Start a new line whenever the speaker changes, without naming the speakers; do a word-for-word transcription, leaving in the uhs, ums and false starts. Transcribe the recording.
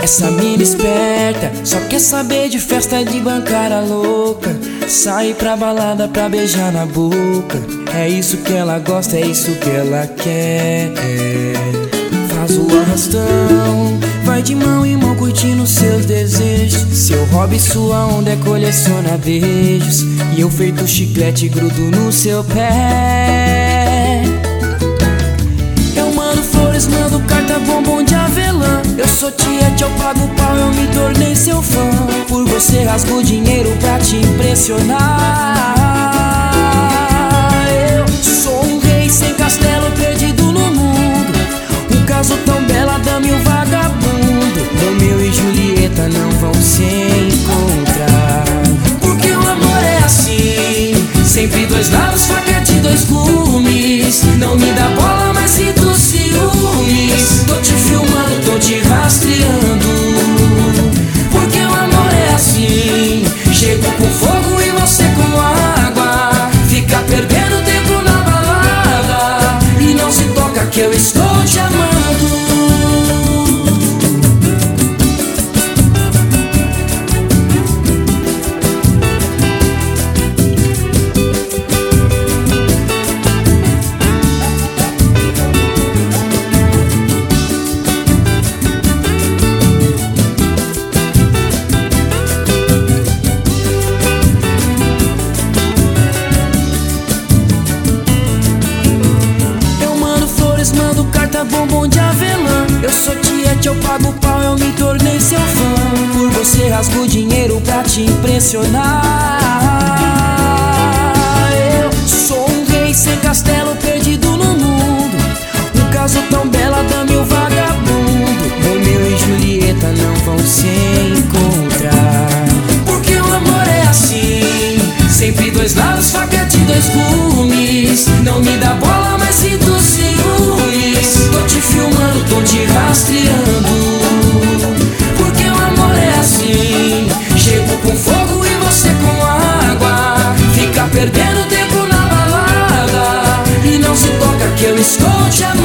Essa mina esperta só quer saber de festa de bancária louca. Sai pra balada pra beijar na boca. É isso que ela gosta, é isso que ela quer. Faz o arrastão, vai de mão em mão curtindo seus desejos. Seu hobby, sua onda é colecionar beijos. E eu feito chiclete grudo no seu pé. Eu mando flores, mando carta, bombom de avelã. Eu sou tiete, eu pago pau, eu me tornei seu fã. Por você rasgo dinheiro pra te impressionar. Eu sou um rei sem castelo, perdido no mundo. Um caso tão bela, dama e um vagabundo. Romeu e Julieta não vão se encontrar. Porque o amor é assim, sempre dois lados, faca de dois gumes. Não me dá bola, mas sinto ciúmes. Tô te filmando, tô te rastreando. Porque o amor é assim, chego com fogo e você com água. Fica perdendo tempo na balada e não se toca que eu estou te amando. Mando carta, bombom de avelã. Eu sou tiete, eu pago pau, eu me tornei seu fã. Por você rasgo dinheiro pra te impressionar. Eu sou um rei sem castelo, perdido no mundo. Um caso tão bela, dama e um vagabundo. Romeu e Julieta não vão se encontrar. Porque o amor é assim, sempre dois lados, faca de dois gumes. Não me dá bola, mas sinto ciúmes. Tô te filmando, tô te rastreando. Porque o amor é assim, chego com fogo e você com água. Fica perdendo tempo na balada e não se toca que eu estou te amando.